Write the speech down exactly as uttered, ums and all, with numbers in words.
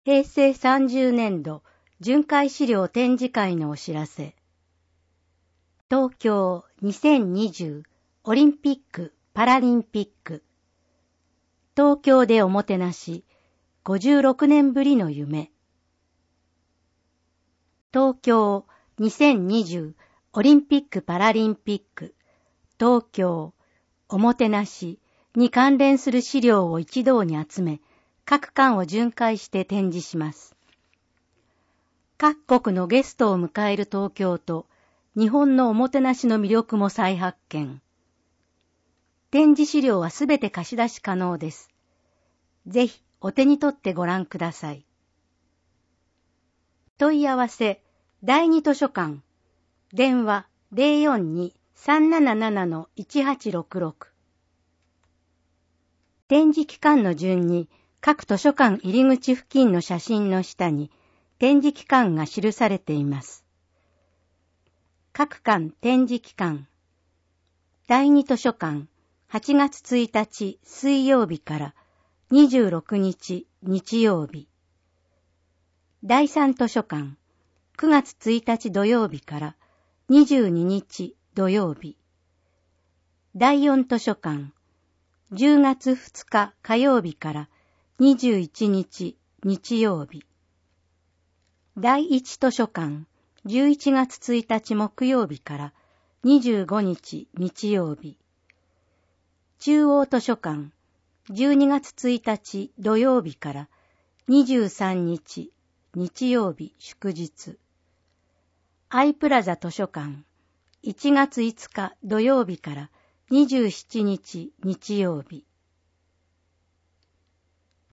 へいせいさんじゅうねんど巡回資料展示会のお知らせ。東京にせんにじゅうオリンピック・パラリンピック。東京でおもてなしごじゅうろくねんぶりの夢。東京にせんにじゅうオリンピック・パラリンピック東京おもてなしに関連する資料を一堂に集め、各館を巡回して展示します。各国のゲストを迎える東京と日本のおもてなしの魅力も再発見。展示資料はすべて貸し出し可能です。ぜひお手に取ってご覧ください。問い合わせ第二図書館電話 ゼロよんに さんなななな のいちはちろくろく。展示期間の順に各図書館入り口付近の写真の下に展示期間が記されています。各館展示期間。第二図書館はちがつついたち水曜日からにじゅうろくにち日曜日。第三図書館くがつついたち土曜日からにじゅうににち土曜日。第四図書館じゅうがつふつか火曜日からにじゅういちにち日曜日。第一図書館じゅういちがつついたち木曜日からにじゅうごにち日曜日。中央図書館じゅうにがつついたち土曜日からにじゅうさんにち日曜日祝日。アイプラザ図書館いちがついつか土曜日からにじゅうしちにち日曜日。